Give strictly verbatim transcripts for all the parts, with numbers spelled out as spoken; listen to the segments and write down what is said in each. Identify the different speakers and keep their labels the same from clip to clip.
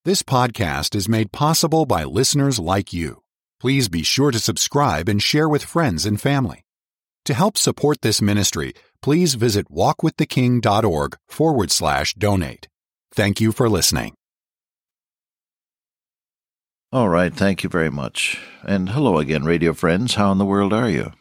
Speaker 1: This podcast is made possible by listeners like you. Please be sure to subscribe and share with friends and family. To help support this ministry, please visit walkwiththeking.org forward slash donate. Thank you for listening.
Speaker 2: All right, thank you very much. And hello again, radio friends. How in the world are you?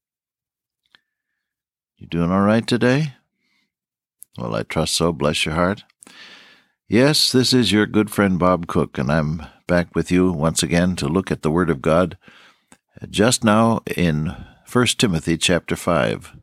Speaker 2: You doing all right today? Well, I trust so. Bless your heart. Yes, this is your good friend Bob Cook, and I'm back with you once again to look at the Word of God just now in First Timothy chapter five.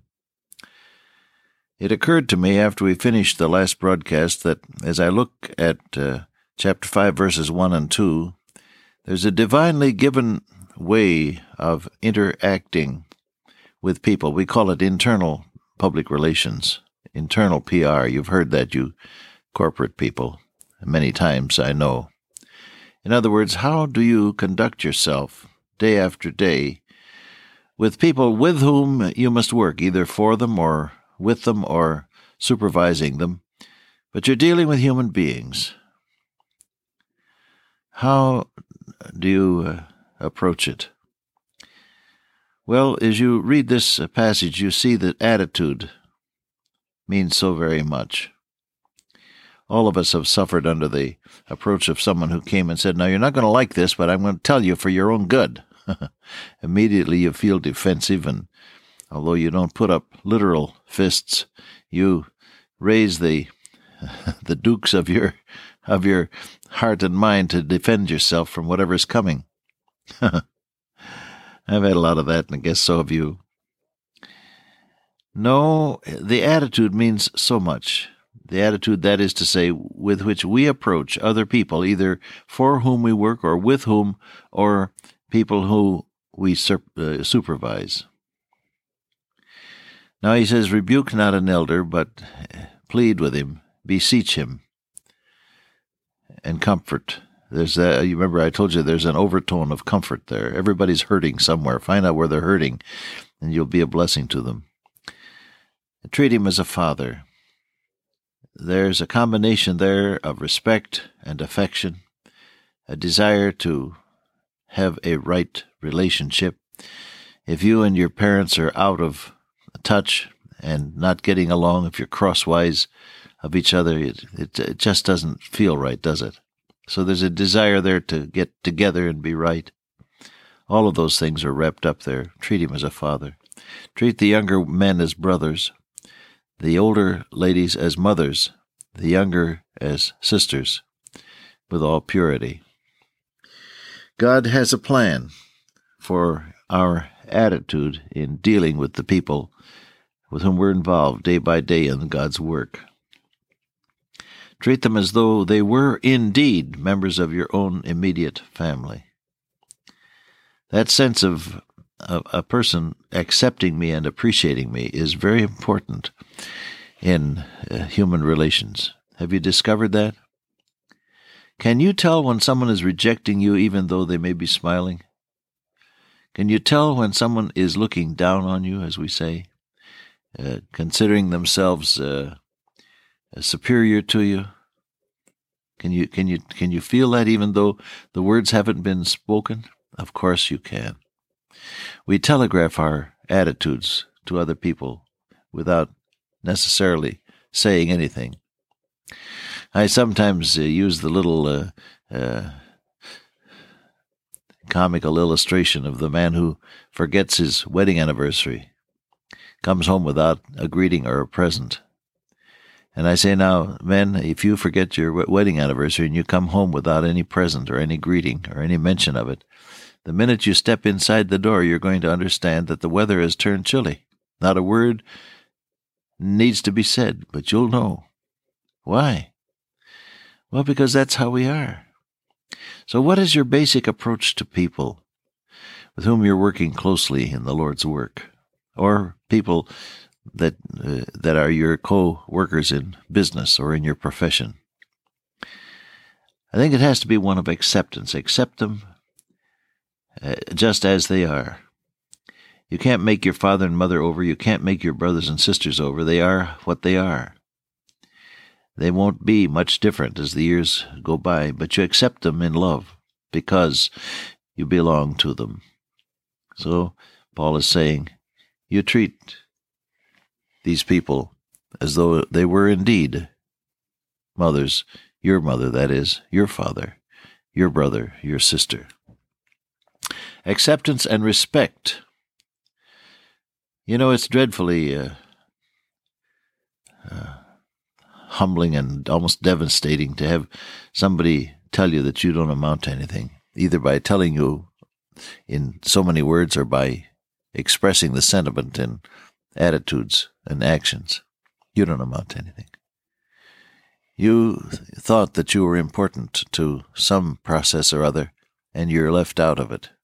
Speaker 2: It occurred to me after we finished the last broadcast that as I look at uh, chapter five, verses one and two, there's a divinely given way of interacting with people. We call it internal public relations, internal P R. You've heard that, you corporate people, many times, I know. In other words, how do you conduct yourself day after day with people with whom you must work, either for them or with them or supervising them, but you're dealing with human beings? How do you uh, approach it? Well, as you read this passage, you see that attitude means so very much. All of us have suffered under the approach of someone who came and said, now, you're not going to like this, but I'm going to tell you for your own good. Immediately you feel defensive, and although you don't put up literal fists, you raise the the dukes of your of your heart and mind to defend yourself from whatever's coming. I've had a lot of that, and I guess so have you. No, the attitude means so much. The attitude, that is to say, with which we approach other people, either for whom we work or with whom, or people who we sur- uh, supervise. Now he says, rebuke not an elder, but plead with him, beseech him, and comfort. There's a, you remember I told you there's an overtone of comfort there. Everybody's hurting somewhere. Find out where they're hurting, and you'll be a blessing to them. Treat him as a father. There's a combination there of respect and affection, a desire to have a right relationship. If you and your parents are out of touch and not getting along, if you're crosswise of each other, it, it, it just doesn't feel right, does it? So there's a desire there to get together and be right. All of those things are wrapped up there. Treat him as a father. Treat the younger men as brothers, the older ladies as mothers, the younger as sisters, with all purity. God has a plan for our attitude in dealing with the people with whom we're involved day by day in God's work. Treat them as though they were indeed members of your own immediate family. That sense of a, a person accepting me and appreciating me is very important in uh, human relations. Have you discovered that? Can you tell when someone is rejecting you even though they may be smiling? Can you tell when someone is looking down on you, as we say, uh, considering themselves uh, superior to you? Can you can you can you feel that even though the words haven't been spoken? Of course you can. We telegraph our attitudes to other people without necessarily saying anything. I sometimes uh, use the little uh, uh, comical illustration of the man who forgets his wedding anniversary, comes home without a greeting or a present. And I say, now, men, if you forget your wedding anniversary and you come home without any present or any greeting or any mention of it, the minute you step inside the door, you're going to understand that the weather has turned chilly. Not a word needs to be said, but you'll know. Why? Well, because that's how we are. So what is your basic approach to people with whom you're working closely in the Lord's work, or people that uh, that are your co-workers in business or in your profession? I think it has to be one of acceptance. Accept them uh, just as they are. You can't make your father and mother over. You can't make your brothers and sisters over. They are what they are. They won't be much different as the years go by, but you accept them in love because you belong to them. So Paul is saying, you treat these people as though they were indeed mothers, your mother, that is, your father, your brother, your sister. Acceptance and respect. You know, it's dreadfully uh, uh, humbling and almost devastating to have somebody tell you that you don't amount to anything, either by telling you in so many words or by expressing the sentiment in attitudes and actions. You don't amount to anything. You thought that you were important to some process or other, and you're left out of it.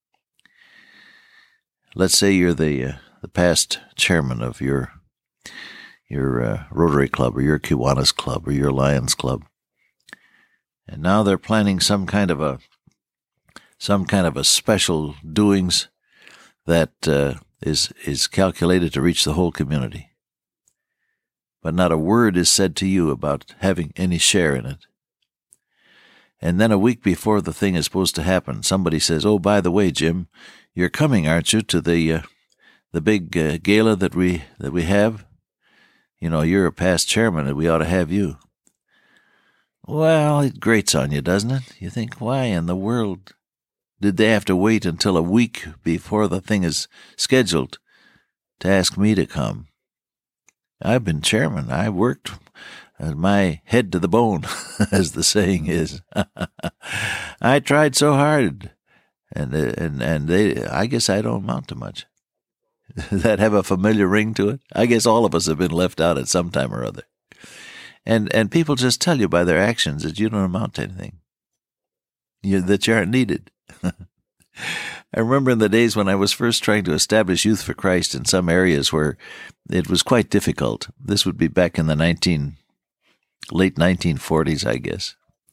Speaker 2: Let's say you're the uh, the past chairman of your your uh, Rotary Club or your Kiwanis Club or your Lions Club, and now they're planning some kind of a some kind of a special doings that uh, is is calculated to reach the whole community. But not a word is said to you about having any share in it. And then a week before the thing is supposed to happen, somebody says, "Oh, by the way, Jim, you're coming, aren't you, to the uh, the big uh, gala that we that we have? You know, you're a past chairman, and we ought to have you." Well, it grates on you, doesn't it? You think, why in the world did they have to wait until a week before the thing is scheduled to ask me to come? I've been chairman. I worked my head to the bone, as the saying is. I tried so hard, and and and they. I guess I don't amount to much. Does that have a familiar ring to it? I guess all of us have been left out at some time or other, and and people just tell you by their actions that you don't amount to anything. You that you aren't needed. I remember in the days when I was first trying to establish Youth for Christ in some areas where it was quite difficult. This would be back in the nineteen late nineteen forties, I guess.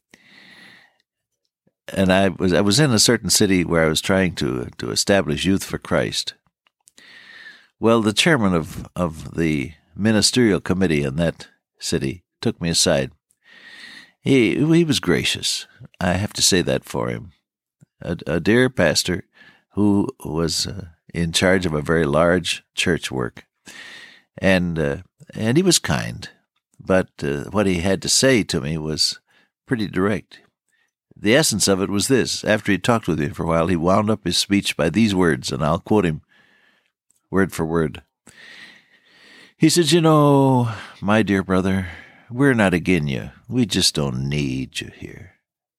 Speaker 2: And I was I was in a certain city where I was trying to to establish Youth for Christ. Well, the chairman of of the ministerial committee in that city took me aside. He he was gracious. I have to say that for him. A, a dear pastor who was uh, in charge of a very large church work, and uh, and he was kind, but uh, what he had to say to me was pretty direct. The essence of it was this: after he talked with me for a while, he wound up his speech by these words, and I'll quote him word for word. He said, "You know, my dear brother, we're not agin you. We just don't need you here."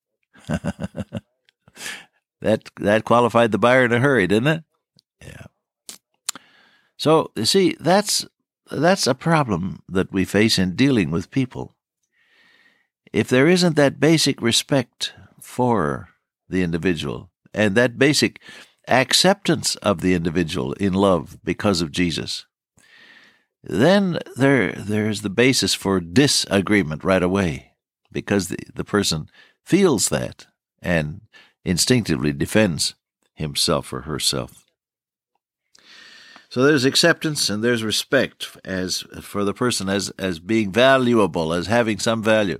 Speaker 2: That that qualified the buyer in a hurry, didn't it? Yeah. So, you see, that's that's a problem that we face in dealing with people. If there isn't that basic respect for the individual and that basic acceptance of the individual in love because of Jesus, then there there's the basis for disagreement right away, because the, the person feels that and instinctively defends himself or herself. So there's acceptance and there's respect as for the person as, as being valuable, as having some value.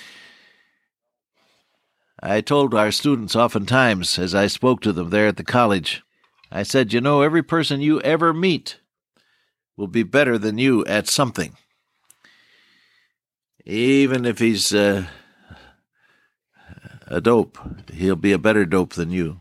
Speaker 2: I told our students oftentimes as I spoke to them there at the college, I said, you know, every person you ever meet will be better than you at something. Even if he's uh, a dope, he'll be a better dope than you.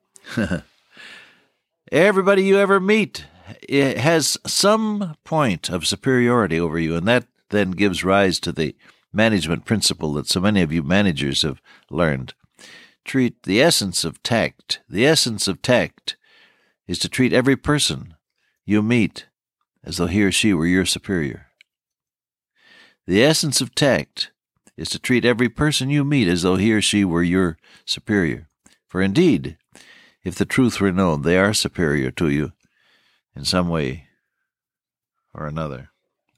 Speaker 2: Everybody you ever meet has some point of superiority over you, and that then gives rise to the management principle that so many of you managers have learned. Treat the essence of tact. The essence of tact is to treat every person you meet as though he or she were your superior. The essence of tact is to treat every person you meet as though he or she were your superior. For indeed, if the truth were known, they are superior to you in some way or another.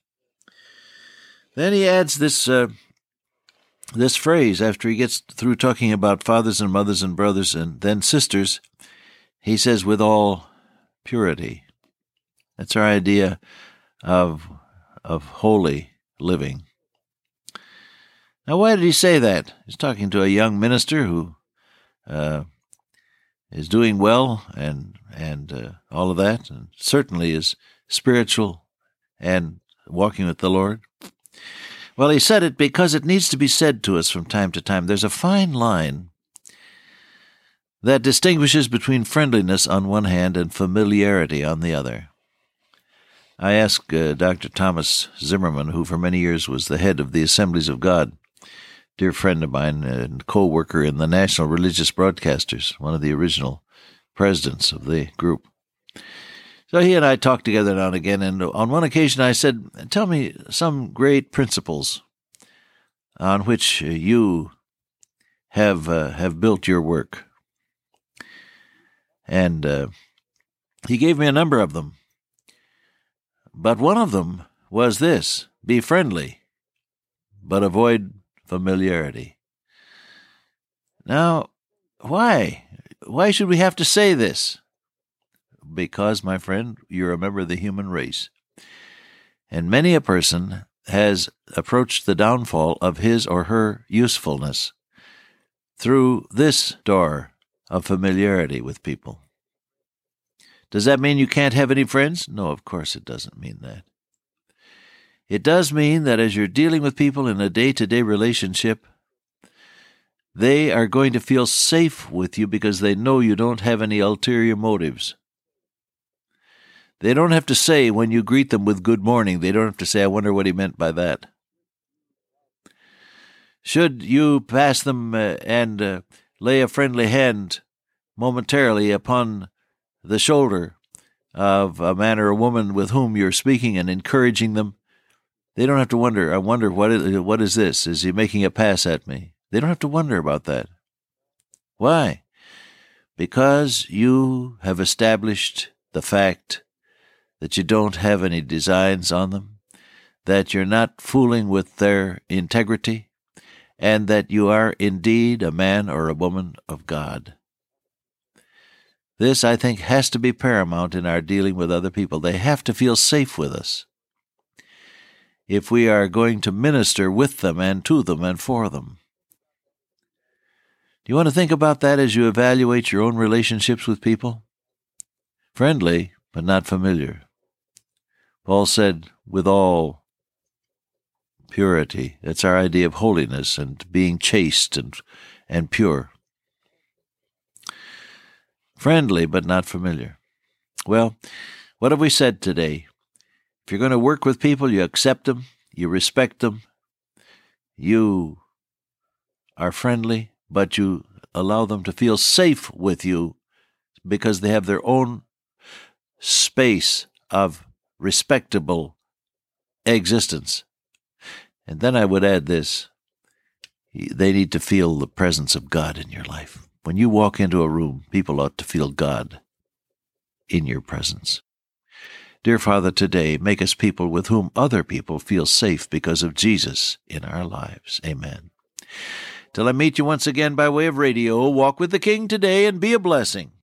Speaker 2: Then he adds this uh, this phrase after he gets through talking about fathers and mothers and brothers and then sisters. He says, with all purity. That's our idea of of holy living. Now, why did he say that? He's talking to a young minister who uh, is doing well and and uh, all of that, and certainly is spiritual and walking with the Lord. Well, he said it because it needs to be said to us from time to time. There's a fine line that distinguishes between friendliness on one hand and familiarity on the other. I asked uh, Doctor Thomas Zimmerman, who for many years was the head of the Assemblies of God, dear friend of mine and co-worker in the National Religious Broadcasters, one of the original presidents of the group. So he and I talked together now and again, and on one occasion I said, tell me some great principles on which you have uh, have built your work. And uh, he gave me a number of them. But one of them was this: be friendly, but avoid familiarity. Now, why? Why should we have to say this? Because, my friend, you're a member of the human race. And many a person has approached the downfall of his or her usefulness through this door of familiarity with people. Does that mean you can't have any friends? No, of course it doesn't mean that. It does mean that as you're dealing with people in a day-to-day relationship, they are going to feel safe with you because they know you don't have any ulterior motives. They don't have to say when you greet them with good morning, they don't have to say, I wonder what he meant by that. Should you pass them uh, and uh, lay a friendly hand momentarily upon the shoulder of a man or a woman with whom you're speaking and encouraging them, they don't have to wonder, I wonder, what is, what is this? Is he making a pass at me? They don't have to wonder about that. Why? Because you have established the fact that you don't have any designs on them, that you're not fooling with their integrity, and that you are indeed a man or a woman of God. This, I think, has to be paramount in our dealing with other people. They have to feel safe with us if we are going to minister with them and to them and for them. Do you want to think about that as you evaluate your own relationships with people? Friendly, but not familiar. Paul said, with all purity. That's our idea of holiness and being chaste and, and pure. Friendly, but not familiar. Well, what have we said today? If you're going to work with people, you accept them, you respect them, you are friendly, but you allow them to feel safe with you because they have their own space of respectable existence. And then I would add this: they need to feel the presence of God in your life. When you walk into a room, people ought to feel God in your presence. Dear Father, today, make us people with whom other people feel safe because of Jesus in our lives. Amen. Till I meet you once again by way of radio, walk with the King today and be a blessing.